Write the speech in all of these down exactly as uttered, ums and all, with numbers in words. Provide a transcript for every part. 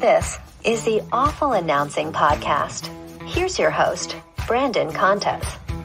This is the Awful Announcing Podcast. Here's your host, Brandon Contes.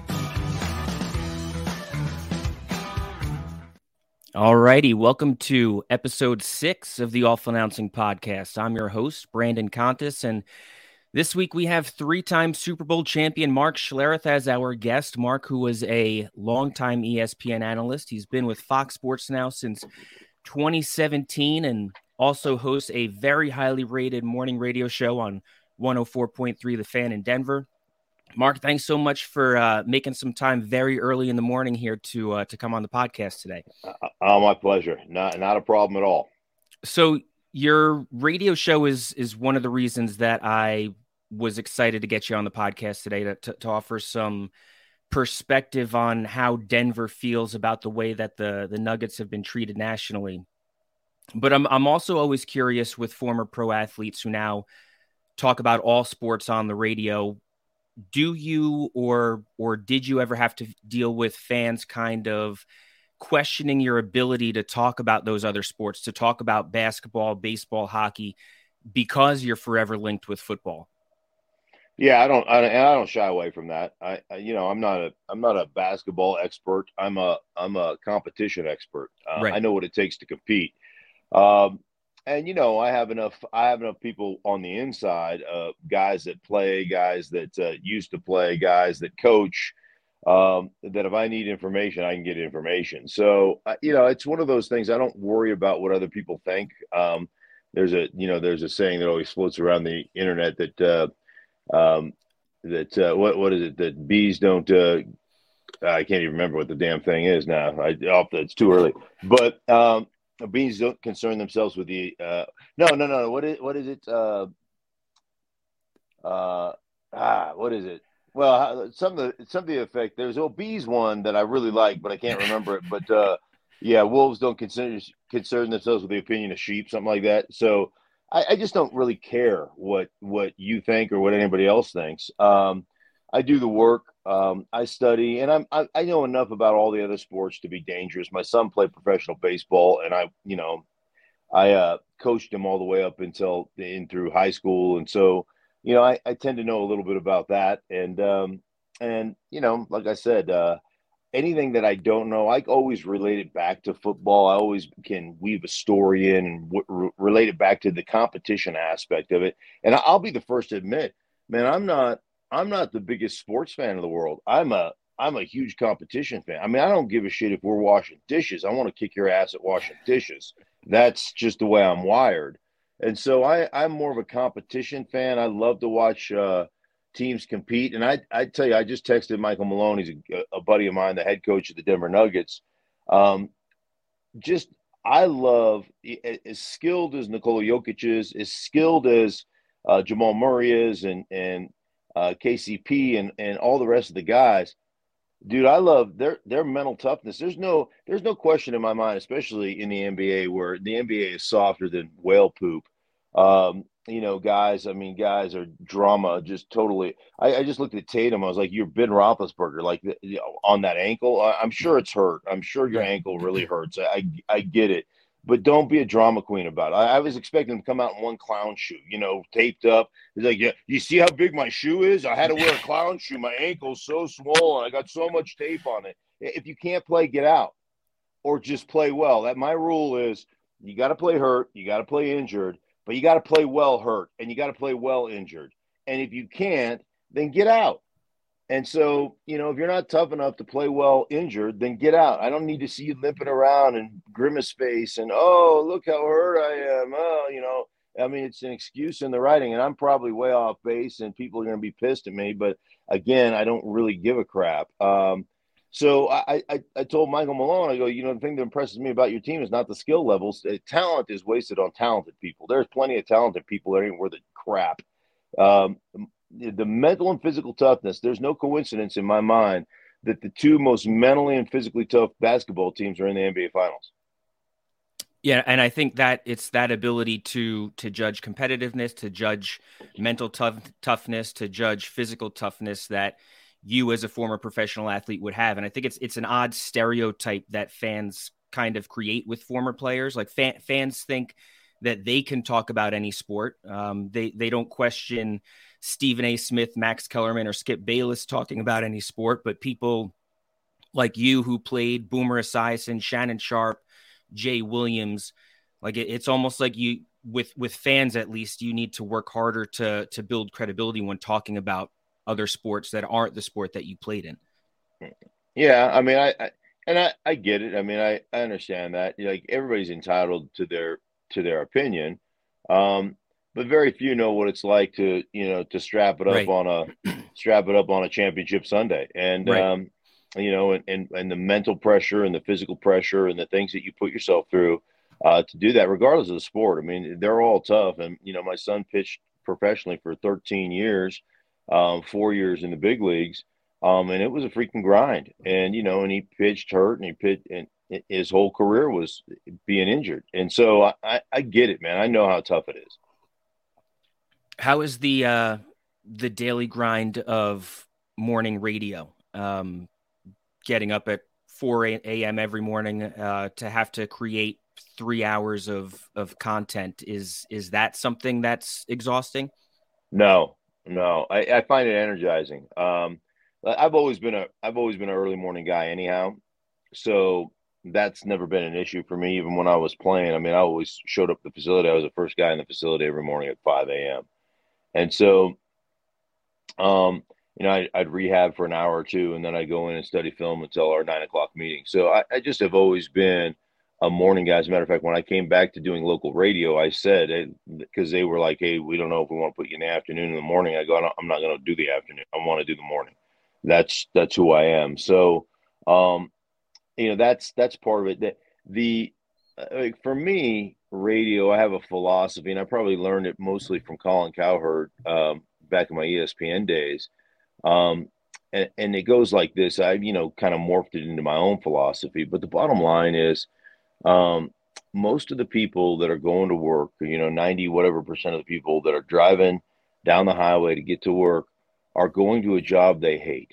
Alrighty, welcome to episode six of the Awful Announcing Podcast. I'm your host, Brandon Contes, and this week we have three-time Super Bowl champion Mark Schlereth as our guest. Mark, who was a longtime E S P N analyst. He's been with Fox Sports now since twenty seventeen and also hosts a very highly rated morning radio show on one oh four point three The Fan in Denver. Mark, thanks so much for uh, making some time very early in the morning here to uh, to come on the podcast today. Oh, my pleasure. Not not a problem at all. So your radio show is is one of the reasons that I was excited to get you on the podcast today to, to, to offer some perspective on how Denver feels about the way that the, the Nuggets have been treated nationally. But I'm I'm also always curious with former pro athletes who now talk about all sports on the radio. Do you or or did you ever have to deal with fans kind of questioning your ability to talk about those other sports, to talk about basketball, baseball, hockey, because you're forever linked with football? Yeah, I don't, I, and I don't shy away from that. I, I, you know, I'm not a, I'm not a basketball expert. I'm a, I'm a competition expert. Uh, right. I know what it takes to compete. Um, and you know, I have enough, I have enough people on the inside, uh, guys that play, guys that uh, used to play, guys that coach. Um, that if I need information, I can get information. So, uh, you know, it's one of those things. I don't worry about what other people think. Um, there's a, you know, there's a saying that always floats around the internet that. Uh, Um, that uh, what what is it that bees don't? Uh, I can't even remember what the damn thing is now. I oh, it's too early. But um, bees don't concern themselves with the. Uh, no, no, no. What is what is it? Uh, uh, ah, what is it? Well, some of the some of the effect. There's a bees one that I really like, but I can't remember it. But uh, yeah, wolves don't concern concern themselves with the opinion of sheep, something like that. So. I, I just don't really care what what you think or what anybody else thinks. Um, I do the work. Um, I study, and I'm I, I know enough about all the other sports to be dangerous. My son played professional baseball, and I, you know, I uh, coached him all the way up until in through high school, and so you know, I, I tend to know a little bit about that. And um, and you know, like I said. Uh, Anything that I don't know, I always relate it back to football. I always can weave a story in and w- relate it back to the competition aspect of it. And I'll be the first to admit, man, I'm not, I'm not the biggest sports fan of the world. I'm a, I'm a huge competition fan. I mean, I don't give a shit if we're washing dishes. I want to kick your ass at washing dishes. That's just the way I'm wired. And so I, I'm more of a competition fan. I love to watch, uh, teams compete. And I I tell you, I just texted Michael Malone. He's a, a buddy of mine, the head coach of the Denver Nuggets. Um, just, I love, as skilled as Nikola Jokic is, as skilled as uh, Jamal Murray is, and, and uh, K C P and, and all the rest of the guys, dude, I love their, their mental toughness. There's no, there's no question in my mind, especially in the N B A, where the N B A is softer than whale poop. Um, You know, guys, I mean, guys are drama, just totally. I, I just looked at Tatum. I was like, you're Ben Roethlisberger, like, you know, on that ankle. I, I'm sure it's hurt. I'm sure your ankle really hurts. I, I get it. But don't be a drama queen about it. I, I was expecting him to come out in one clown shoe, you know, taped up. He's like, yeah, you see how big my shoe is? I had to wear a clown shoe. My ankle's so swollen. I got so much tape on it. If you can't play, get out or just play well. That my rule is you got to play hurt. You got to play injured. But you got to play well hurt, and you got to play well injured. And if you can't, then get out. And so, you know, if you're not tough enough to play well injured, then get out. I don't need to see you limping around and grimace face and, oh, look how hurt I am. Oh, you know, I mean, it's an excuse in the writing, and I'm probably way off base, and people are going to be pissed at me. But, again, I don't really give a crap. Um, So I, I, I told Michael Malone, I go, you know, the thing that impresses me about your team is not the skill levels. Talent is wasted on talented people. There's plenty of talented people that ain't worth a crap. Um, the mental and physical toughness, there's no coincidence in my mind that the two most mentally and physically tough basketball teams are in the N B A Finals. Yeah, and I think that it's that ability to to judge competitiveness, to judge mental tough, toughness, to judge physical toughness that you as a former professional athlete would have. And I think it's it's an odd stereotype that fans kind of create with former players. Like fan, fans think that they can talk about any sport. Um, they they don't question Stephen A. Smith, Max Kellerman, or Skip Bayless talking about any sport, but people like you who played Boomer Esiason, Shannon Sharp, Jay Williams, like it, it's almost like you, with with fans at least, you need to work harder to to build credibility when talking about other sports that aren't the sport that you played in. Yeah, I mean, I, I and I, I get it. I mean, I, I understand that. Like, everybody's entitled to their to their opinion, um, but very few know what it's like to you know to strap it up Right. on a strap it up on a championship Sunday, and Right. um, you know, and, and and the mental pressure and the physical pressure and the things that you put yourself through uh, to do that, regardless of the sport. I mean, they're all tough. And you know, my son pitched professionally for thirteen years, um, four years in the big leagues. Um, and it was a freaking grind. And, you know, and he pitched hurt and he pitched, and his whole career was being injured. And so I, I, I get it, man. I know how tough it is. How is the, uh, the daily grind of morning radio? Um, getting up at four a.m. every morning, uh, to have to create three hours of, of content. Is, is that something that's exhausting? No, no, I, I find it energizing. Um, I've always been a I've always been an early morning guy anyhow. So that's never been an issue for me, even when I was playing. I mean, I always showed up at the facility. I was the first guy in the facility every morning at five a.m. And so, um, you know, I, I'd rehab for an hour or two, and then I'd go in and study film until our nine o'clock meeting. So I, I just have always been a morning guy. As a matter of fact, when I came back to doing local radio, I said, because they were like, hey, we don't know if we want to put you in the afternoon or the morning. I go, I'm not going to do the afternoon. I want to do the morning. That's that's who I am. So, um, you know, that's that's part of it. That the like for me, radio, I have a philosophy, and I probably learned it mostly from Colin Cowherd um, back in my E S P N days. Um, and, and it goes like this. I, you know, kind of morphed it into my own philosophy. But the bottom line is, um, most of the people that are going to work, you know, ninety whatever percent of the people that are driving down the highway to get to work are going to a job they hate.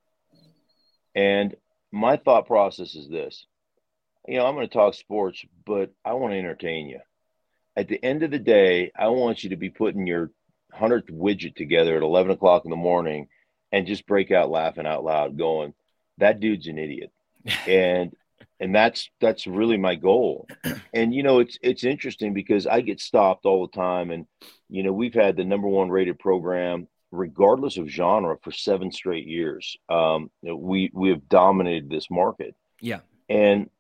And my thought process is this, you know, I'm going to talk sports, but I want to entertain you. At the end of the day, I want you to be putting your hundredth widget together at eleven o'clock in the morning and just break out laughing out loud going, that dude's an idiot. And, and that's, that's really my goal. And, you know, it's, it's interesting because I get stopped all the time. And, you know, we've had the number one rated program, regardless of genre, for seven straight years. Um, you know, we, we have dominated this market. Yeah. And,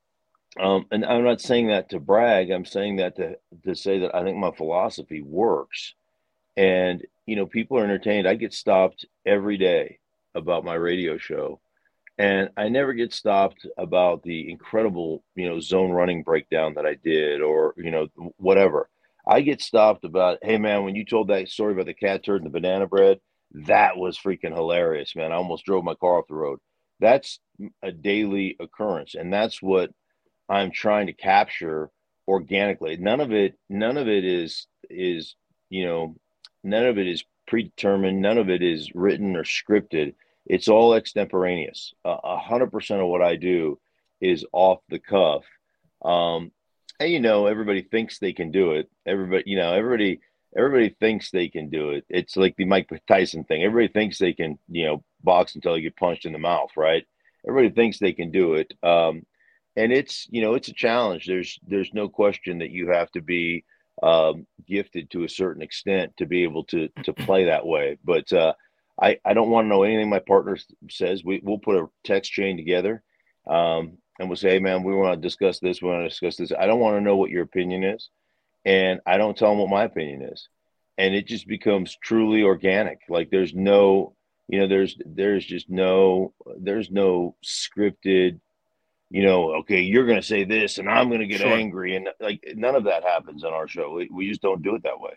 um, and I'm not saying that to brag. I'm saying that to, to say that I think my philosophy works. And, you know, people are entertained. I get stopped every day about my radio show. And I never get stopped about the incredible, you know, zone running breakdown that I did, or, you know, whatever. I get stopped about, hey, man, when you told that story about the cat turd and the banana bread, that was freaking hilarious, man. I almost drove my car off the road. That's a daily occurrence. And that's what I'm trying to capture organically. None of it, none of it is, is, you know, none of it is predetermined. None of it is written or scripted. It's all extemporaneous. A hundred percent of what I do is off the cuff. Um, and, you know, everybody thinks they can do it. Everybody, you know, everybody, everybody thinks they can do it. It's like the Mike Tyson thing. Everybody thinks they can, you know, box until they get punched in the mouth, right? Everybody thinks they can do it. Um, and it's, you know, it's a challenge. There's, there's no question that you have to be um, gifted to a certain extent to be able to, to play that way. But, uh, I, I don't want to know anything my partner says. We, we'll put a text chain together um, and we'll say, hey, man, we want to discuss this. We want to discuss this. I don't want to know what your opinion is. And I don't tell them what my opinion is. And it just becomes truly organic. Like there's no, you know, there's, there's just no, there's no scripted, you know, okay, you're going to say this and I'm going to get Sure. angry. And like none of that happens on our show. We, we just don't do it that way.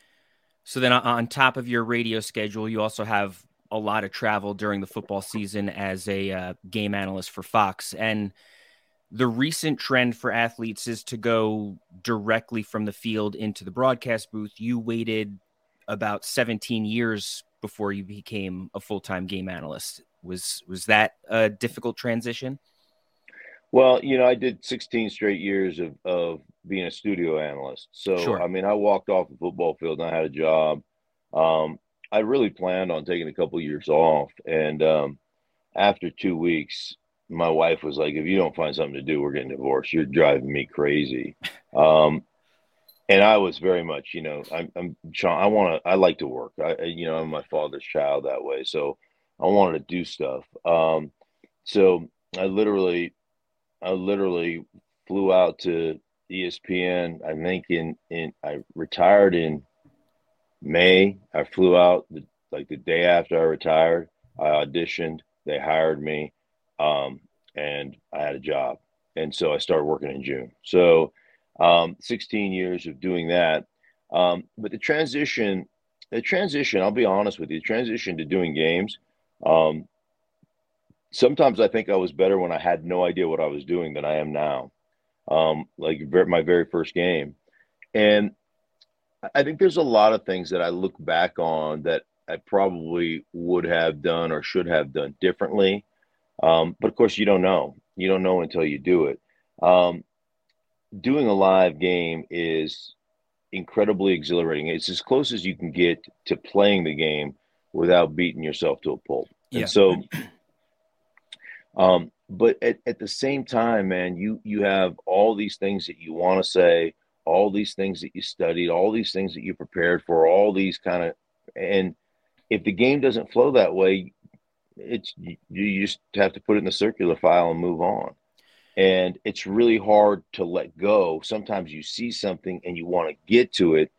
So then on top of your radio schedule, you also have a lot of travel during the football season as a uh, game analyst for Fox. And the recent trend for athletes is to go directly from the field into the broadcast booth. You waited about seventeen years before you became a full-time game analyst. Was, was that a difficult transition? Well, you know, I did sixteen straight years of, of being a studio analyst. So, Sure. I mean, I walked off the football field and I had a job. Um, I really planned on taking a couple of years off. And um, after two weeks, my wife was like, if you don't find something to do, we're getting divorced. You're driving me crazy. Um, and I was very much, you know, I'm, I'm Sean, I want to, I like to work. I, you know, I'm my father's child that way. So I wanted to do stuff. Um, so I literally, I literally flew out to E S P N. I think in in I retired in May. I flew out the, like the day after I retired. I auditioned. They hired me, um, and I had a job. And so I started working in June. So um, sixteen years of doing that. Um, but the transition, the transition. I'll be honest with you. The transition to doing games. Um, sometimes I think I was better when I had no idea what I was doing than I am now. Um, like ver- my very first game. And I think there's a lot of things that I look back on that I probably would have done or should have done differently. Um, but of course, you don't know. You don't know until you do it. Um, doing a live game is incredibly exhilarating. It's as close as you can get to playing the game without beating yourself to a pulp. And Yeah. so Um, but at, at the same time, man, you you have all these things that you want to say, all these things that you studied, all these things that you prepared for, all these kind of, and if the game doesn't flow that way, it's you, you just have to put it in the circular file and move on. And it's really hard to let go. Sometimes you see something and you want to get to it,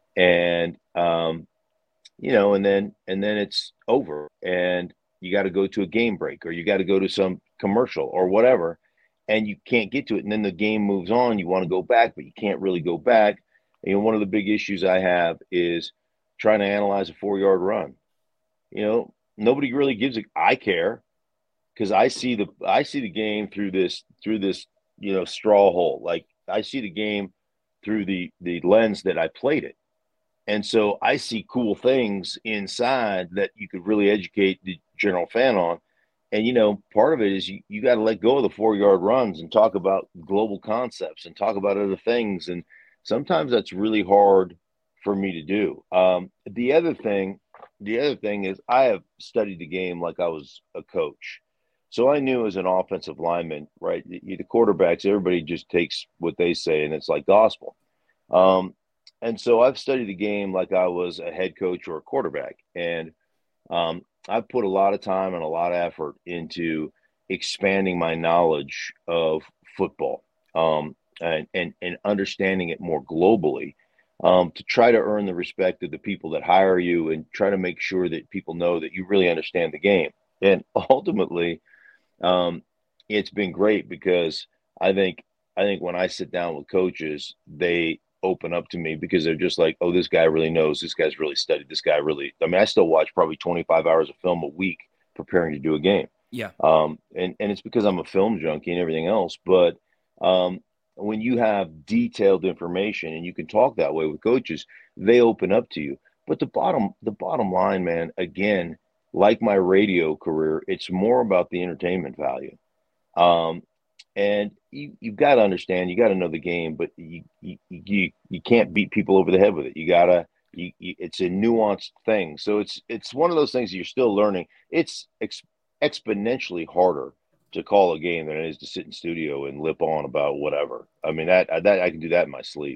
and um, you know, and then and then it's over, and you got to go to a game break or you got to go to some commercial or whatever, and you can't get to it, and then the game moves on. You want to go back, but you can't really go back. And, you know, one of the big issues I have is trying to analyze a four yard run. You know, nobody really gives a. I care because I see the I see the game through this through this you know straw hole. Like I see the game through the the lens that I played it. And so I see cool things inside that you could really educate the general fan on. And, you know, part of it is you, you got to let go of the four yard runs and talk about global concepts and talk about other things. And sometimes that's really hard for me to do. Um, the other thing, the other thing is I have studied the game like I was a coach. So I knew as an offensive lineman, right? The, the quarterbacks, everybody just takes what they say and it's like gospel. Um, and so I've studied the game like I was a head coach or a quarterback. And um, I've put a lot of time and a lot of effort into expanding my knowledge of football um, and, and, and understanding it more globally um, to try to earn the respect of the people that hire you and try to make sure that people know that you really understand the game. And ultimately, um, it's been great because I think I think when I sit down with coaches, they open up to me because they're just like, oh, this guy really knows. This guy's really studied. This guy really. I mean, I still watch probably twenty-five hours of film a week preparing to do a game. Yeah. Um, and and it's because I'm a film junkie and everything else. But um, when you have detailed information and you can talk that way with coaches, they open up to you. But the bottom the bottom line, man, again, like my radio career, it's more about the entertainment value. Um, and you you've got to understand, you got to know the game, but you, you you you can't beat people over the head with it. You gotta you, you, it's a nuanced thing. So it's it's one of those things that you're still learning. It's ex- exponentially harder to call a game than it is to sit in studio and lip on about whatever. I mean that that I can do that in my sleep.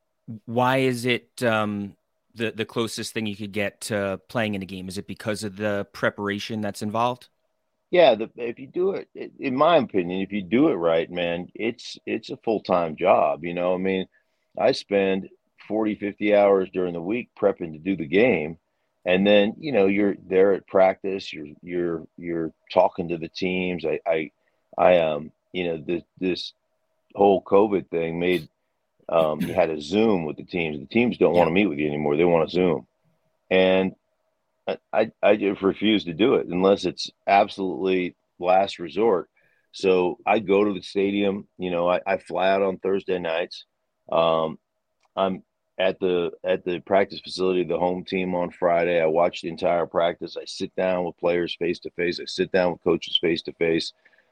Why is it um, the the closest thing you could get to playing in a game? Is it because of the preparation that's involved? Yeah, the, if you do it, in my opinion, if you do it right, man, it's it's a full-time job, you know. I mean, I spend forty, fifty hours during the week prepping to do the game. And then, you know, you're there at practice, you're you're you're talking to the teams. I I I um, you know, this this whole COVID thing made um you had a Zoom with the teams. The teams don't want Yeah. to meet with you anymore. They want to Zoom. And I, I, I just refuse to do it unless it's absolutely last resort. So I go to the stadium. You know, I, I fly out on Thursday nights. Um, I'm at the at the practice facility of the home team on Friday. I watch the entire practice. I sit down with players face to face. I sit down with coaches face to face.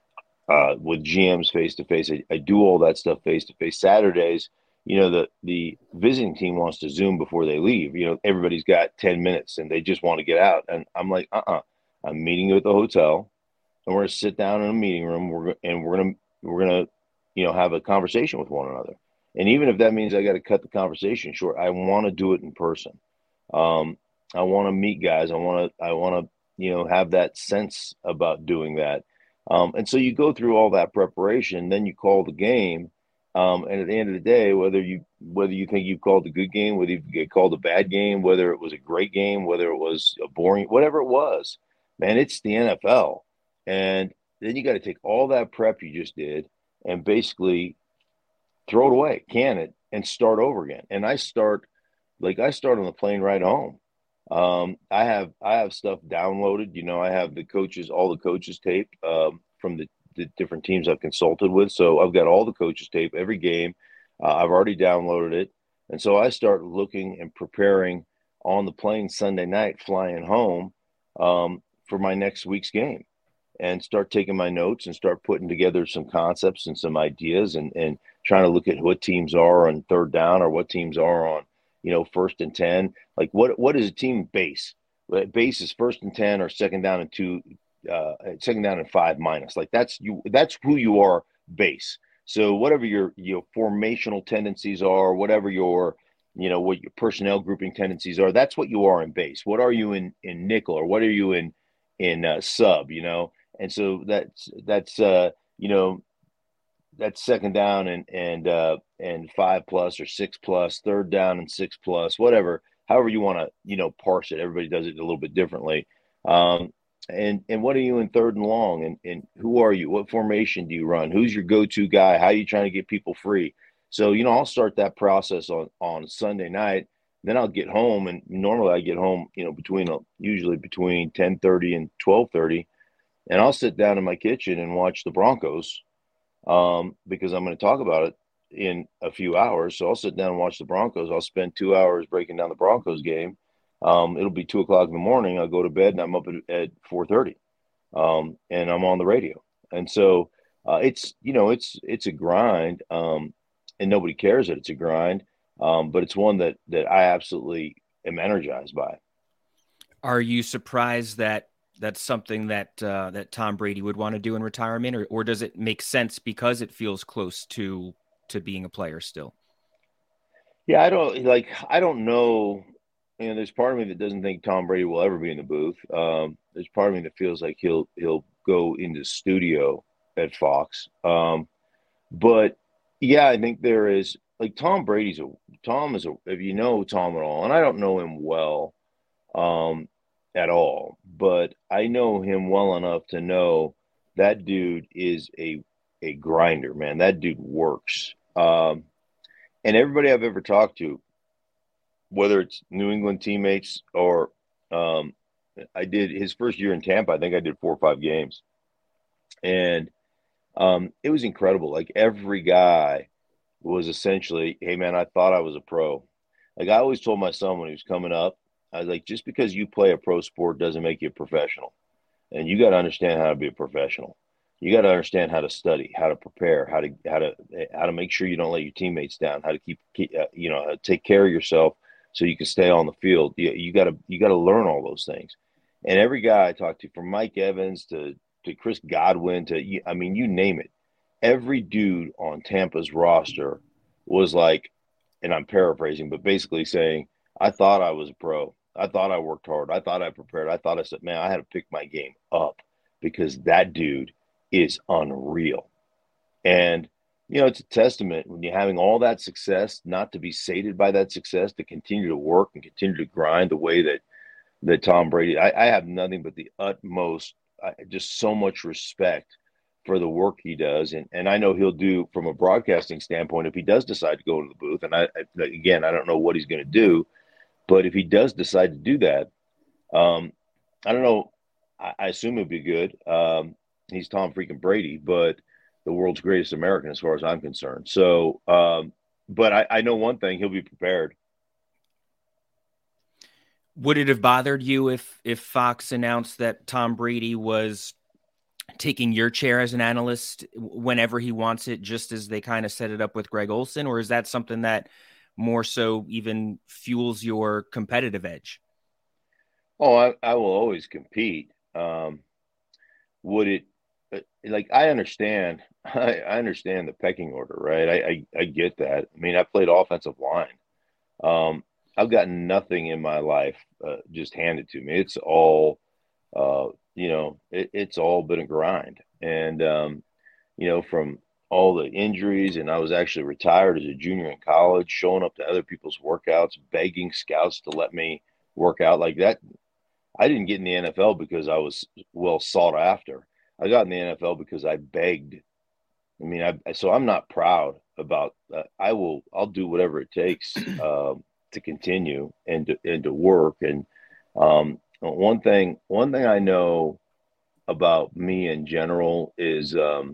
uh, with G Ms face to face. I do all that stuff face to face. Saturdays, you know, the the visiting team wants to Zoom before they leave. You know, everybody's got ten minutes and they just want to get out. And I'm like, uh uh-uh. uh, I'm meeting you at the hotel, and we're gonna sit down in a meeting room. We're and we're gonna we're gonna you know have a conversation with one another. And even if that means I got to cut the conversation short, I want to do it in person. Um, I want to meet guys. I want to I want to you know have that sense about doing that. Um, and so you go through all that preparation, then you call the game. Um, and at the end of the day, whether you whether you think you called a good game, whether you get called a bad game, whether it was a great game, whether it was a boring, whatever it was, man, it's the N F L. And then you got to take all that prep you just did and basically throw it away, can it, and start over again. And I start like I start on the plane ride home. Um, I have I have stuff downloaded. You know, I have the coaches, all the coaches tape um, from the, the different teams I've consulted with. So I've got all the coaches tape, every game. Uh, I've already downloaded it, and so I start looking and preparing on the plane Sunday night, flying home um, for my next week's game, and start taking my notes and start putting together some concepts and some ideas, and and trying to look at what teams are on third down or what teams are on, you know, first and ten. Like what what is a team base? Base is first and ten or second down and two, uh, second down and five minus. Like that's you. That's who you are. Base. So whatever your your formational tendencies are, whatever your you know what your personnel grouping tendencies are, that's what you are in base. What are you in in nickel, or what are you in in uh, sub? You know, and so that's that's uh, you know. That's second down and and uh, and five plus or six plus, third down and six plus, whatever. However you want to you know parse it. Everybody does it a little bit differently. Um, and and what are you in third and long? And and who are you? What formation do you run? Who's your go-to guy? How are you trying to get people free? So you know I'll start that process on on Sunday night. Then I'll get home, and normally I get home you know between usually between ten thirty and twelve thirty, and I'll sit down in my kitchen and watch the Broncos. Um, because I'm going to talk about it in a few hours. So I'll sit down and watch the Broncos. I'll spend two hours breaking down the Broncos game. Um, it'll be two o'clock in the morning. I'll go to bed and I'm up at, at four thirty. Um, and I'm on the radio. And so uh, it's, you know, it's, it's a grind. Um, and nobody cares that it's a grind. Um, but it's one that, that I absolutely am energized by. Are you surprised that that's something that uh, that Tom Brady would want to do in retirement, or or does it make sense because it feels close to to being a player still? Yeah, I don't like. I don't know. You know, there's part of me that doesn't think Tom Brady will ever be in the booth. Um, there's part of me that feels like he'll he'll go into the studio at Fox. Um, but yeah, I think there is like Tom Brady's a Tom is a if you know Tom at all, and I don't know him well. Um, at all, but I know him well enough to know that dude is a a grinder, man. That dude works. Um, and everybody I've ever talked to, whether it's New England teammates or um, I did his first year in Tampa, I think I did four or five games, and um, it was incredible. Like every guy was essentially, hey man, I thought I was a pro. Like I always told my son when he was coming up, I was like, just because you play a pro sport doesn't make you a professional. And you got to understand how to be a professional. You got to understand how to study, how to prepare, how to how to how to make sure you don't let your teammates down, how to keep, keep uh, you know, take care of yourself so you can stay on the field. You, you got to you got to learn all those things. And every guy I talked to, from Mike Evans to to Chris Godwin to, I mean, you name it, every dude on Tampa's roster was like, and I'm paraphrasing, but basically saying, I thought I was a pro. I thought I worked hard. I thought I prepared. I thought I said, man, I had to pick my game up because that dude is unreal. And, you know, it's a testament when you're having all that success, not to be sated by that success, to continue to work and continue to grind the way that, that Tom Brady, I, I have nothing but the utmost, I, just so much respect for the work he does. And, and I know he'll do from a broadcasting standpoint, if he does decide to go into the booth, and I, again, I don't know what he's going to do, but if he does decide to do that, um, I don't know. I, I assume it'd be good. Um, he's Tom freaking Brady, but the world's greatest American, as far as I'm concerned. So, um, but I, I know one thing: he'll be prepared. Would it have bothered you if if Fox announced that Tom Brady was taking your chair as an analyst whenever he wants it, just as they kind of set it up with Greg Olsen? Or is that something that more so even fuels your competitive edge? Oh, I, I will always compete. Um, would it, like, I understand, I, I understand the pecking order, right? I, I, I get that. I mean, I played offensive line. Um, I've gotten nothing in my life uh, just handed to me. It's all, uh, you know, it, it's all been a grind. And, um, you know, from all the injuries, and I was actually retired as a junior in college, showing up to other people's workouts, begging scouts to let me work out like that. I didn't get in the N F L because I was well sought after. I got in the N F L because I begged. I mean, I so I'm not proud about. Uh, I will. I'll do whatever it takes um, to continue and to, and to work. And um, one thing, one thing I know about me in general is um,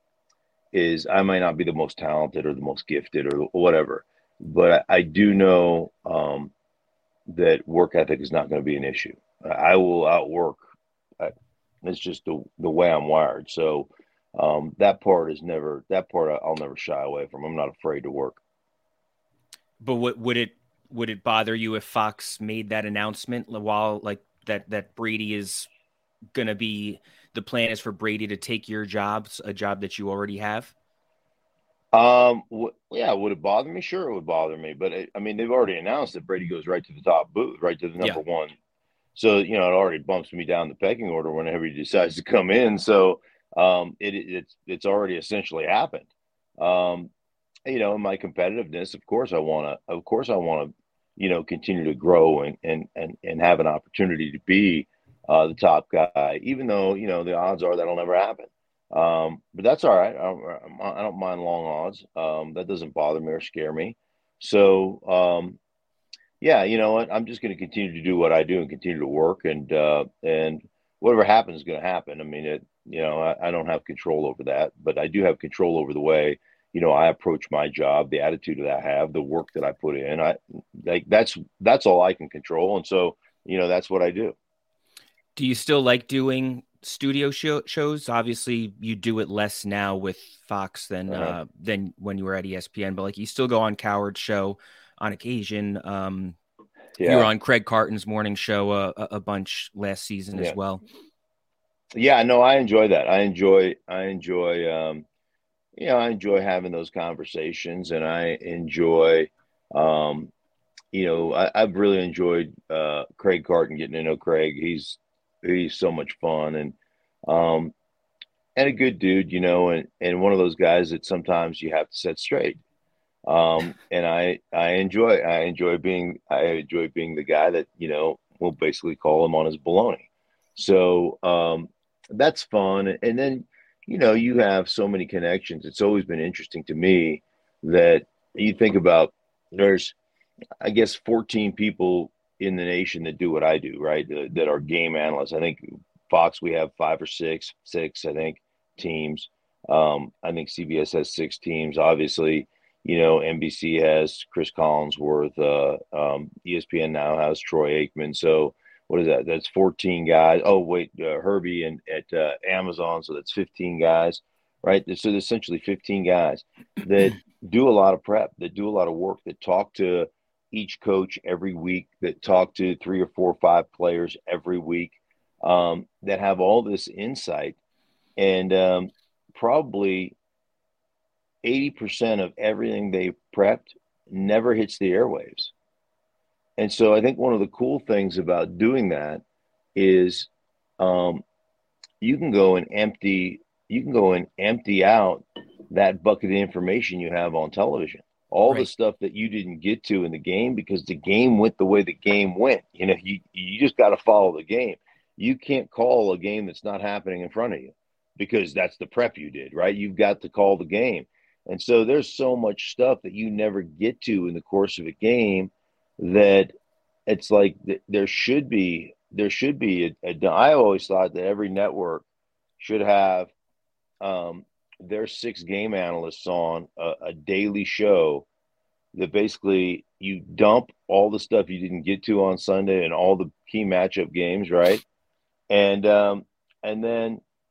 is I might not be the most talented or the most gifted or whatever, but I, I do know um, that work ethic is not going to be an issue. I will outwork. I, it's just the the way I'm wired. So um, that part is never that part I'll never shy away from. I'm not afraid to work. But what would it would it bother you if Fox made that announcement while like that that Brady is going to be the plan is for Brady to take your jobs, a job that you already have? Um, w- yeah, would it bother me? Sure, it would bother me. But it, I mean, they've already announced that Brady goes right to the top booth, right to the number Yeah. one. So, you know, it already bumps me down the pecking order whenever he decides to come in. So, um, it, it's, it's already essentially happened. Um, you know, my competitiveness, of course I want to, of course I want to, you know, continue to grow and, and, and, and have an opportunity to be, uh, the top guy, even though, you know, the odds are that'll never happen. Um, but that's all right. I don't, I don't mind long odds. Um, that doesn't bother me or scare me. So, um, yeah, you know what? I'm just going to continue to do what I do and continue to work, and uh, and whatever happens is going to happen. I mean, it. You know, I, I don't have control over that, but I do have control over the way, you know, I approach my job, the attitude that I have, the work that I put in. I like that's that's all I can control, and so you know that's what I do. Do you still like doing studio show, shows? Obviously, you do it less now with Fox than Uh-huh. uh, than when you were at E S P N. But like, you still go on Coward's show on occasion. Um, you were Yeah, on Craig Carton's morning show a, a bunch last season as yeah, well. yeah. No, I enjoy that. I enjoy I enjoy um, you know I enjoy having those conversations, and I enjoy um, you know, I, I've really enjoyed uh, Craig Carton, getting to know Craig. He's he's so much fun, and um, and a good dude, you know, and and one of those guys that sometimes you have to set straight. Um, and I I enjoy I enjoy being I enjoy being the guy that you know will basically call him on his baloney. So um, that's fun, and then you know you have so many connections. It's always been interesting to me that you think about there's I guess fourteen people in the nation that do what I do, right? That, that are game analysts. I think Fox, we have five or six, six, I think, teams. Um, I think C B S has six teams. Obviously, you know, N B C has Chris Collinsworth. Uh, um, E S P N now has Troy Aikman. So what is that? That's fourteen guys. Oh, wait, uh, Herbie and at uh, Amazon. So that's fifteen guys, right? So there's essentially fifteen guys that do a lot of prep, that do a lot of work, that talk to each coach every week, that talk to three or four or five players every week, um, that have all this insight. And um, probably eighty percent of everything they prepped never hits the airwaves. And so I think one of the cool things about doing that is um, you can go and empty, you can go and empty out that bucket of information you have on television. All the Right. stuff that you didn't get to in the game because the game went the way the game went. You know, you you just got to follow the game. You can't call a game that's not happening in front of you because that's the prep you did, right? You've got to call the game. And so there's so much stuff that you never get to in the course of a game that it's like th- there should be there should be a, a I always thought that every network should have um, their six game analysts on a, a daily show that basically you dump all the stuff you didn't get to on Sunday and all the key matchup games, right? And um, and then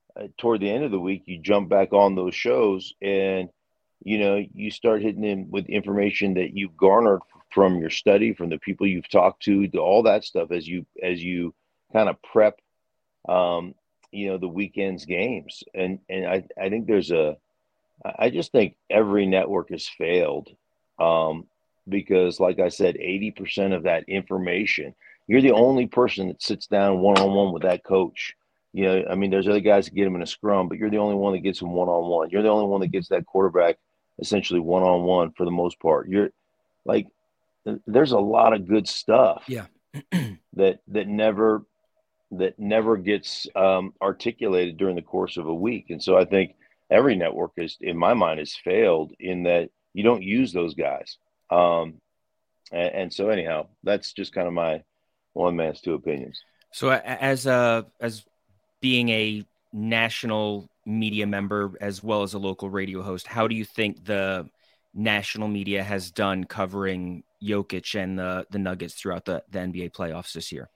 uh, toward the end of the week, you jump back on those shows and, you know, you start hitting them with information that you've garnered from your study, from the people you've talked to, to all that stuff as you, as you kind of prep, um, you know, the weekend's games. And, and I, I think there's a, I just think every network has failed. Um, because like I said, eighty percent of that information, you're the only person that sits down one-on-one with that coach. You know, I mean, there's other guys that get him in a scrum, but you're the only one that gets him one-on-one. You're the only one that gets that quarterback essentially one-on-one for the most part. You're like, there's a lot of good stuff. Yeah. that, that never, that never gets um, articulated during the course of a week. And so I think every network is, in my mind, has failed in that you don't use those guys. Um, and, and so anyhow, that's just kind of my one man's two opinions. So as a, as being a national media member, as well as a local radio host, how do you think the national media has done covering Jokic and the, the Nuggets throughout the, the N B A playoffs this year?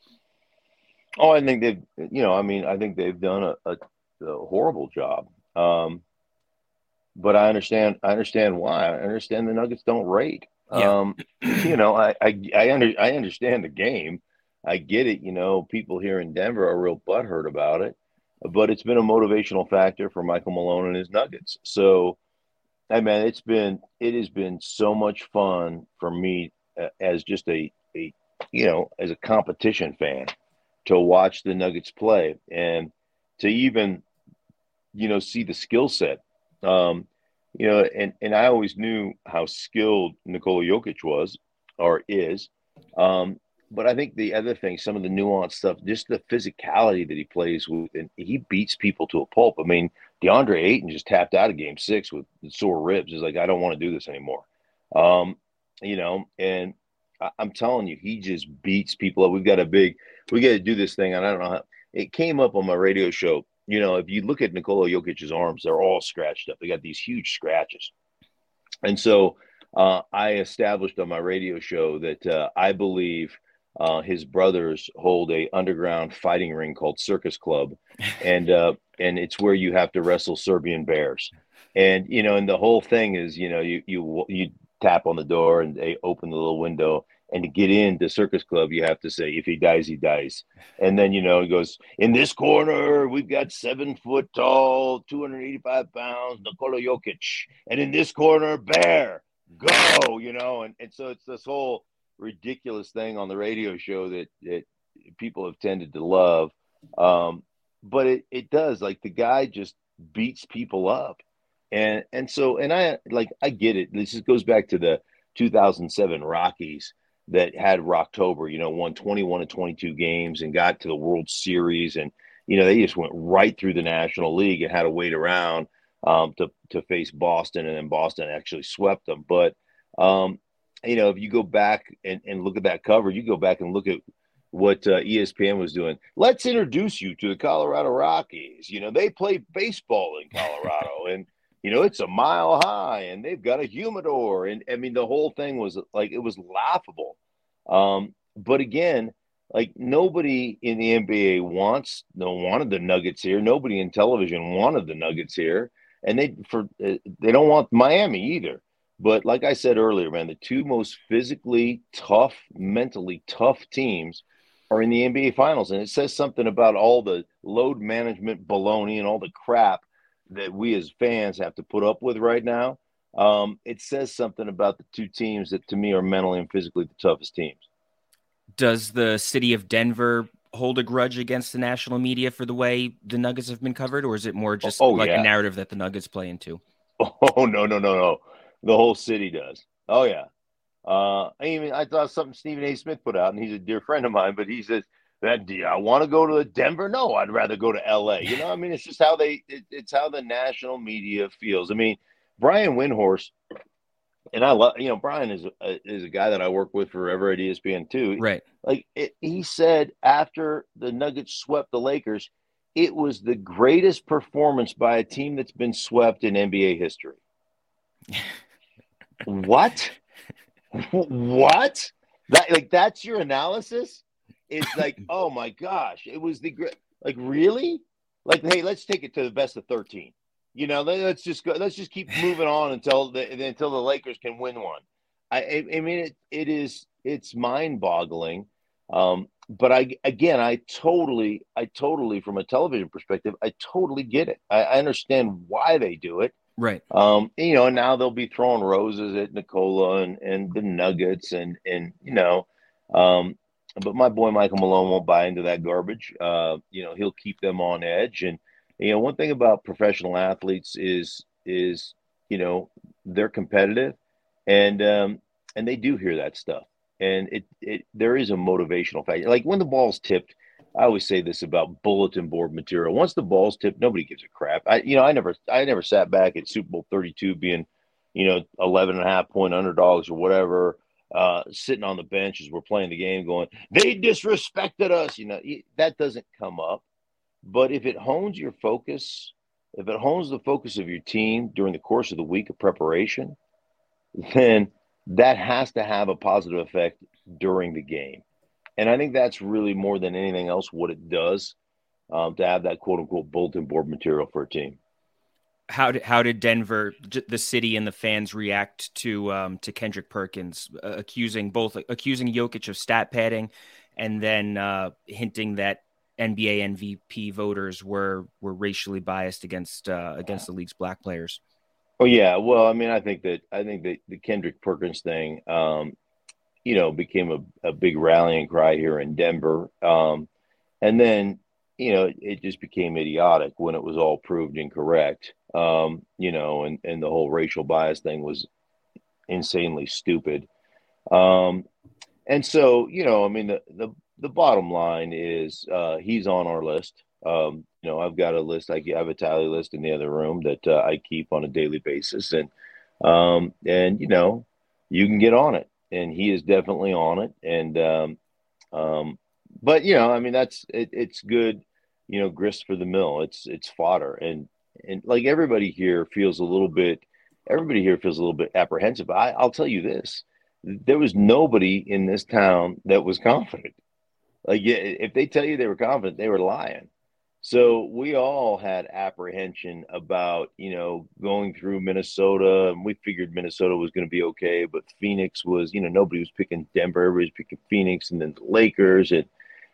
Oh, I think they've, you know, I mean, I think they've done a, a, a horrible job. Um, but I understand, I understand why. I understand the Nuggets don't rate. Yeah. Um, you know, I, I, I, under, I understand the game. I get it. You know, people here in Denver are real butthurt about it, but it's been a motivational factor for Michael Malone and his Nuggets. So, I mean, it's been, it has been so much fun for me uh, as just a, a, you know, as a competition fan to watch the Nuggets play and to even, you know, see the skill set. Um, you know, and, and I always knew how skilled Nikola Jokic was or is. Um, but I think the other thing, some of the nuanced stuff, just the physicality that he plays with, and he beats people to a pulp. I mean, DeAndre Ayton just tapped out of game six with sore ribs. He's like, I don't want to do this anymore. Um, you know, and I, I'm telling you, he just beats people up. We've got a big, we got to do this thing. And I don't know how it came up on my radio show. You know, if you look at Nikola Jokic's arms, they're all scratched up. They got these huge scratches. And so uh, I established on my radio show that uh, I believe uh, his brothers hold a underground fighting ring called Circus Club. And, uh, and it's where you have to wrestle Serbian bears. And, you know, and the whole thing is, you know, you, you, you tap on the door and they open the little window. And to get into Circus Club, you have to say, if he dies, he dies. And then, you know, he goes, in this corner, we've got seven foot tall, two hundred eighty-five pounds, Nikola Jokic. And in this corner, Bear, go, you know. And, and so it's this whole ridiculous thing on the radio show that, that people have tended to love. Um, but it, it does, like, the guy just beats people up. And, and so, and I, like, I get it. This just goes back to the two thousand seven Rockies that had Rocktober, you know, won twenty-one and twenty-two games and got to the World Series. And, you know, they just went right through the National League and had to wait around um, to, to face Boston. And then Boston actually swept them. But, um, you know, if you go back and, and look at that cover, you go back and look at what uh, E S P N was doing. Let's introduce you to the Colorado Rockies. You know, they play baseball in Colorado and, you know, it's a mile high and they've got a humidor. And I mean, the whole thing was like, it was laughable. Um, but again, like nobody in the N B A wants, no wanted the Nuggets here. Nobody in television wanted the Nuggets here. And they, for, uh, they don't want Miami either. But like I said earlier, man, the two most physically tough, mentally tough teams are in the N B A finals. And it says something about all the load management baloney and all the crap that we as fans have to put up with right now. Um, it says something about the two teams that to me are mentally and physically the toughest teams. Does the city of Denver hold a grudge against the national media for the way the Nuggets have been covered? Or is it more just oh, like yeah. a narrative that the Nuggets play into? Oh, no, no, no, no. The whole city does. Oh, yeah. Uh, I even, I thought something Stephen A. Smith put out, and he's a dear friend of mine, but he says, that do I want to go to Denver? No, I'd rather go to L A. You know, I mean, it's just how they, it, it's how the national media feels. I mean, Brian Windhorst, and I love, you know, Brian is a, is a guy that I work with forever at E S P N too. Right. Like it, he said after the Nuggets swept the Lakers, it was the greatest performance by a team that's been swept in N B A history. What? What? That, like, that's your analysis? It's like, oh my gosh, it was the great, like, really? like, hey, let's take it to the best of thirteen. You know, let's just go. Let's just keep moving on until the until the Lakers can win one. I, I, I mean, it, it is it's mind boggling. Um, but I again, I totally, I totally, from a television perspective, I totally get it. I, I understand why they do it. Right. Um, you know, now they'll be throwing roses at Nikola and, and the Nuggets and and you know, um, but my boy Michael Malone won't buy into that garbage. Uh, you know, he'll keep them on edge. And you know, one thing about professional athletes is is you know they're competitive, and um, and they do hear that stuff. And it it there is a motivational factor. Like when the ball's tipped, I always say this about bulletin board material. Once the ball's tipped, nobody gives a crap. I, you know, I never, I never sat back at Super Bowl thirty-two being, you know, eleven and a half point underdogs or whatever, uh, sitting on the bench as we're playing the game going, they disrespected us. You know, that doesn't come up. But if it hones your focus, if it hones the focus of your team during the course of the week of preparation, then that has to have a positive effect during the game. And I think that's really more than anything else what it does um, to have that quote unquote bulletin board material for a team. How did how did Denver, the city and the fans react to um, to Kendrick Perkins uh, accusing both accusing Jokic of stat padding, and then uh, hinting that N B A M V P voters were were racially biased against uh, against the league's black players? Oh yeah, well, I mean, I think that I think that the Kendrick Perkins thing. Um, you know, became a, a big rallying cry here in Denver. Um, and then, you know, it, it just became idiotic when it was all proved incorrect. Um, you know, and, and the whole racial bias thing was insanely stupid. Um, and so, you know, I mean, the, the, the bottom line is uh, he's on our list. Um, you know, I've got a list. I have a tally list in the other room that uh, I keep on a daily basis. And, um, and, you know, you can get on it. And he is definitely on it. And, um, um, but you know, I mean, that's, it, it's good, you know, grist for the mill. It's, it's fodder. And, and like everybody here feels a little bit, everybody here feels a little bit apprehensive. I, I'll tell you this, there was nobody in this town that was confident. Like if they tell you they were confident, they were lying. So we all had apprehension about, you know, going through Minnesota, and we figured Minnesota was going to be okay, but Phoenix was, you know, nobody was picking Denver, everybody was picking Phoenix, and then the Lakers, and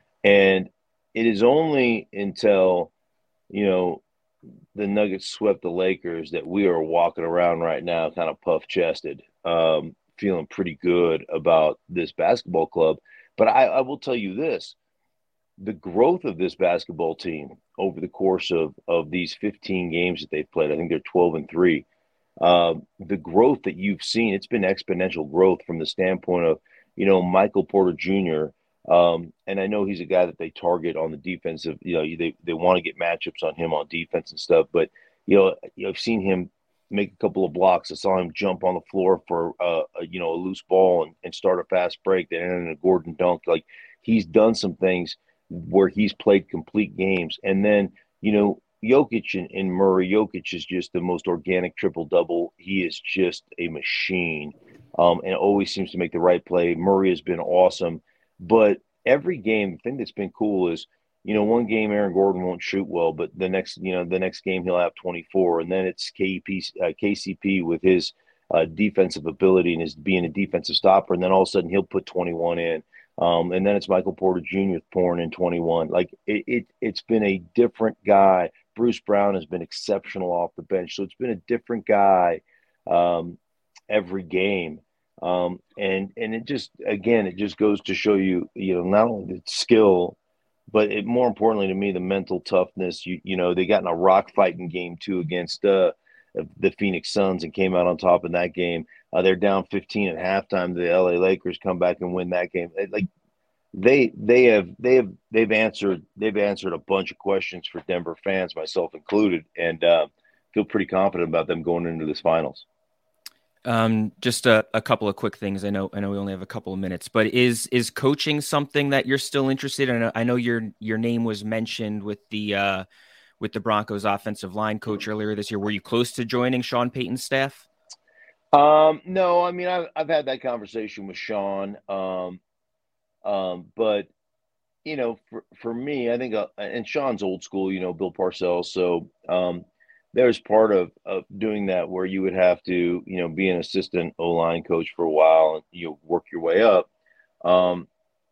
and it is only until, you know, the Nuggets swept the Lakers that we are walking around right now, kind of puff chested, um, feeling pretty good about this basketball club. But I, I will tell you this. The growth of this basketball team over the course of, of these fifteen games that they've played, I think they're twelve and three. Uh, the growth that you've seen, it's been exponential growth from the standpoint of, you know, Michael Porter Junior Um, and I know he's a guy that they target on the defensive, you know, they, they want to get matchups on him on defense and stuff. But, you know, I've seen him make a couple of blocks. I saw him jump on the floor for, uh, a, you know, a loose ball and, and start a fast break that ended in a Gordon dunk. Like he's done some things where he's played complete games. And then, you know, Jokic and, and Murray, Jokic is just the most organic triple-double. He is just a machine um, and always seems to make the right play. Murray has been awesome. But every game, the thing that's been cool is, you know, one game Aaron Gordon won't shoot well, but the next, you know, the next game he'll have twenty-four. And then it's K P, uh, K C P with his uh, defensive ability and his being a defensive stopper. And then all of a sudden he'll put twenty-one in. Um, and then it's Michael Porter Junior pouring in twenty-one. Like it, it, it's been a different guy. Bruce Brown has been exceptional off the bench. So it's been a different guy um, every game. Um, and, and it just, again, it just goes to show you, you know, not only the skill, but it, more importantly to me, the mental toughness. You, you know, they got in a rock fight in game two against uh, the Phoenix Suns and came out on top in that game. Uh, they're down fifteen at halftime. The L A Lakers come back and win that game. Like they, they have, they have, they've answered, they've answered a bunch of questions for Denver fans, myself included, and uh, feel pretty confident about them going into this finals. Um, just a, a couple of quick things. I know, I know we only have a couple of minutes, but is, is coaching something that you're still interested in? I know, I know your, your name was mentioned with the, uh, with the Broncos offensive line coach earlier this year. Were you close to joining Sean Payton's staff? Um, no, I mean, I've, I've had that conversation with Sean. Um, um, but you know, for, for me, I think, uh, and Sean's old school, you know, Bill Parcells. So um, there's part of, of doing that where you would have to, you know, be an assistant O-line coach for a while and you work your way up. Um,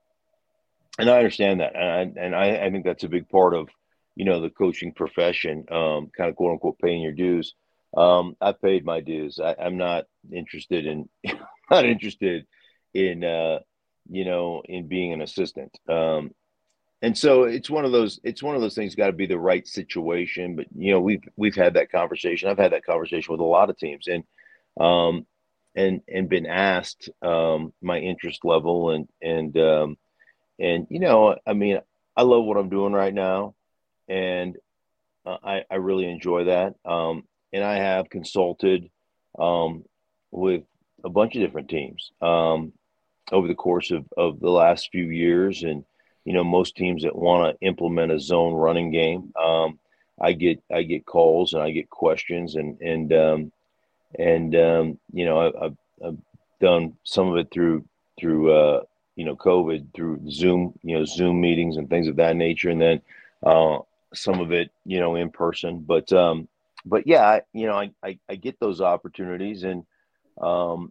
and I understand that. And I, and I, I think that's a big part of, you know, the coaching profession, um, kind of quote unquote paying your dues. Um, I've paid my dues. I, I'm not interested in, not interested in, uh, you know, in being an assistant. Um, and so it's one of those, it's one of those things got to be the right situation. But, you know, we've, we've had that conversation. I've had that conversation with a lot of teams and, um, and, and been asked, um, my interest level and, and, um, and, you know, I mean, I love what I'm doing right now. And uh, I, I really enjoy that. Um, and I have consulted um, with a bunch of different teams um, over the course of, of the last few years. And, you know, most teams that want to implement a zone running game, um, I get I get calls and I get questions and and um, and um, you know I, I've, I've done some of it through through uh, you know COVID through Zoom you know Zoom meetings and things of that nature, and then uh, some of it you know in person. But um, but yeah, I, you know I, I I get those opportunities, and um,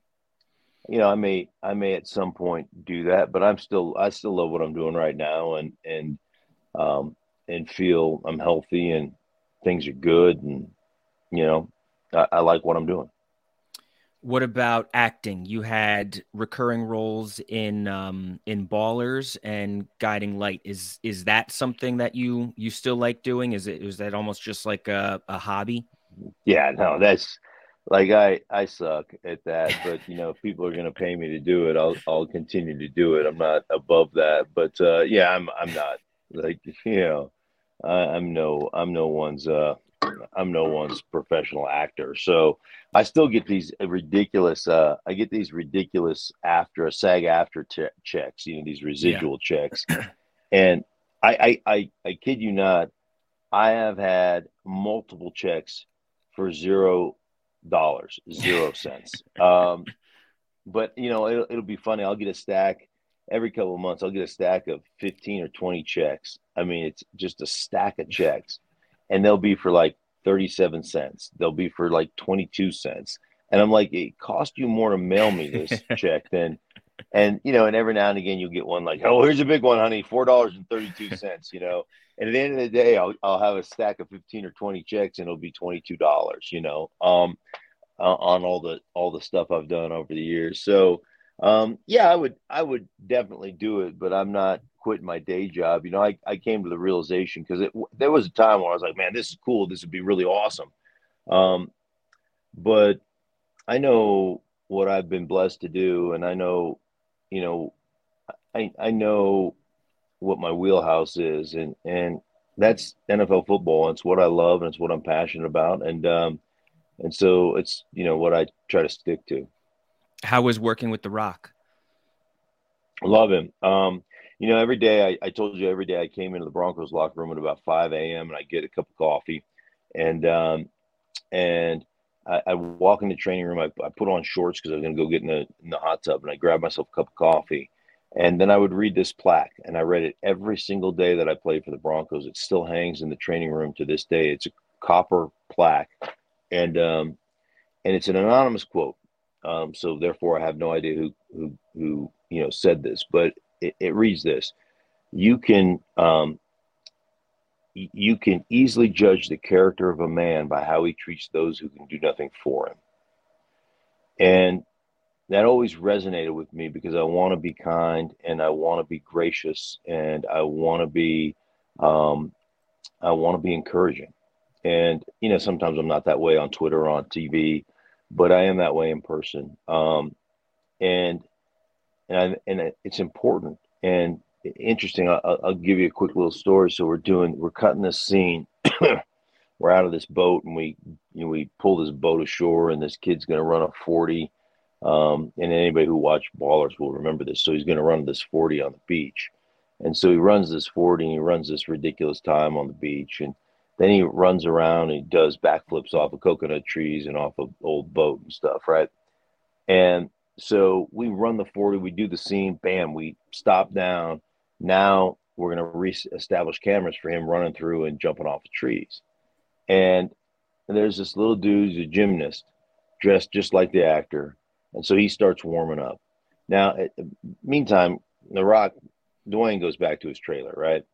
you know I may I may at some point do that, but I'm still I still love what I'm doing right now, and and um, and feel I'm healthy and things are good, and you know I, I like what I'm doing. What about acting? You had recurring roles in um, in Ballers and Guiding Light. Is is that something that you you still like doing? Is it is that almost just like a, a hobby? Yeah, no, that's like I I suck at that, but you know, if people are going to pay me to do it, I'll I'll continue to do it. I'm not above that, but uh, yeah, I'm I'm not like you know, I, I'm no I'm no one's uh I'm no one's professional actor. So I still get these ridiculous uh I get these ridiculous after SAG after che checks, you know, these Yeah. residual checks, and I I I, I kid you not. I have had multiple checks for zero dollars, zero cents. Um, but you know, it'll, it'll be funny. I'll get a stack every couple of months. I'll get a stack of fifteen or twenty checks. I mean, it's just a stack of checks, and they'll be for like thirty-seven cents. They'll be for like twenty-two cents. And I'm like, it cost you more to mail me this check than, and you know, and every now and again you'll get one like, oh, here's a big one, honey, four dollars and thirty-two cents. You know, and at the end of the day, I'll I'll have a stack of fifteen or twenty checks, and it'll be twenty-two dollars. You know, um, uh, on all the all the stuff I've done over the years. So, um, yeah, I would I would definitely do it, but I'm not quitting my day job. You know, I I came to the realization because there was a time where I was like, man, this is cool. This would be really awesome. Um, but I know what I've been blessed to do, and I know, you know, I I know what my wheelhouse is, and and that's N F L football. And it's what I love, and it's what I'm passionate about, and um, and so it's you know what I try to stick to. How was working with The Rock? Love him. Um, you know, every day I, I told you every day I came into the Broncos locker room at about five a m and I get a cup of coffee, and um, and I, I walk in the training room. I, I put on shorts because I was going to go get in the in the hot tub, and I grab myself a cup of coffee, and then I would read this plaque, and I read it every single day that I played for the Broncos. It still hangs in the training room to this day. It's a copper plaque, and um, and it's an anonymous quote. Um, so therefore, I have no idea who who who you know said this, but it, it reads this: you can um, you can easily judge the character of a man by how he treats those who can do nothing for him. And that always resonated with me because I want to be kind, and I want to be gracious, and I want to be um, I want to be encouraging. And you know, sometimes I'm not that way on Twitter or on T V, but I am that way in person. Um, and and I, and it's important and interesting. I'll, I'll give you a quick little story. So we're doing we're cutting this scene. We're out of this boat, and we you know, we pull this boat ashore, and this kid's going to run a forty. Um, and anybody who watched Ballers will remember this. So he's going to run this forty on the beach. And so he runs this forty, and he runs this ridiculous time on the beach. And then he runs around and he does backflips off of coconut trees and off of old boat and stuff, right? And so we run the forty, we do the scene, bam, we stop down. Now we're going to re-establish cameras for him running through and jumping off of trees. And there's this little dude who's a gymnast dressed just like the actor. And so he starts warming up. Now, at, meantime, The Rock, Dwayne goes back to his trailer, right?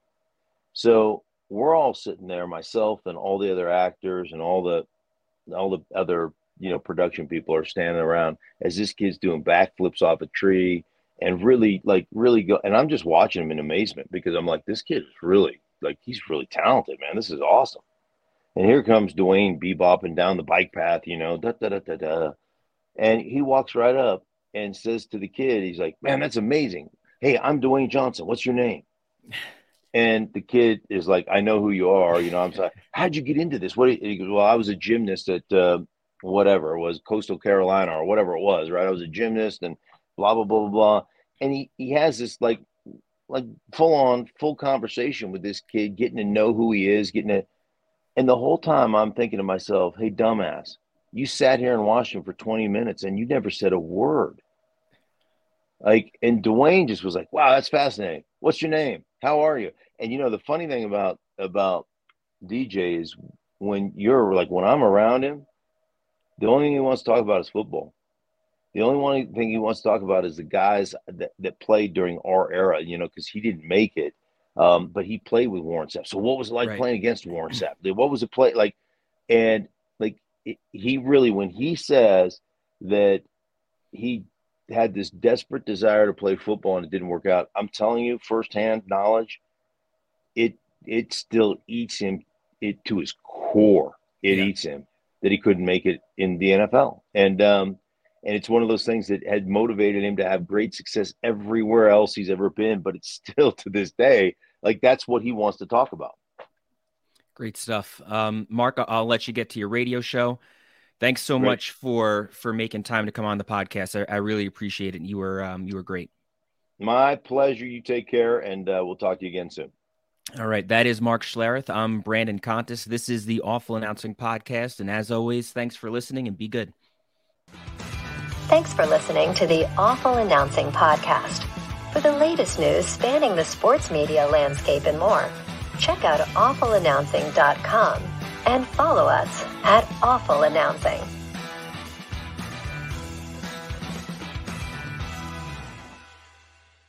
So we're all sitting there, myself and all the other actors and all the all the other, you know, production people are standing around as this kid's doing backflips off a tree and really, like, really go. And I'm just watching him in amazement because I'm like, this kid is really, like, he's really talented, man. This is awesome. And here comes Dwayne bebopping down the bike path, you know, da da da da da. And he walks right up and says to the kid, he's like, man, that's amazing. Hey, I'm Dwayne Johnson. What's your name? And the kid is like, I know who you are. You know, I'm sorry. How'd you get into this? What? He goes, well, I was a gymnast at uh, whatever it was, Coastal Carolina or whatever it was, right? I was a gymnast and blah, blah, blah, blah, blah. And he, he has this like, like full on, full conversation with this kid, getting to know who he is, getting to, and the whole time I'm thinking to myself, hey, dumbass, you sat here and watched him for twenty minutes and you never said a word. Like, and Dwayne just was like, wow, that's fascinating. What's your name? How are you? And, you know, the funny thing about, about D J is when you're like, when I'm around him, the only thing he wants to talk about is football. The only one thing he wants to talk about is the guys that, that played during our era, you know, because he didn't make it. Um, but he played with Warren Sapp. So what was it like right. playing against Warren Sapp? What was it play like? And like, it, he really, when he says that he had this desperate desire to play football and it didn't work out, I'm telling you firsthand knowledge, it, it still eats him it to his core. It yeah. eats him that he couldn't make it in the N F L. And, um, and it's one of those things that had motivated him to have great success everywhere else he's ever been. But it's still to this day, like that's what he wants to talk about. Great stuff. Um, Mark, I'll let you get to your radio show. Thanks so great. much for, for making time to come on the podcast. I, I really appreciate it. You were, um, you were great. My pleasure. You take care, and uh, we'll talk to you again soon. All right. That is Mark Schlereth. I'm Brandon Contis. This is the Awful Announcing Podcast. And as always, thanks for listening and be good. Thanks for listening to the Awful Announcing Podcast. For the latest news spanning the sports media landscape and more, check out awful announcing dot com and follow us at Awful Announcing.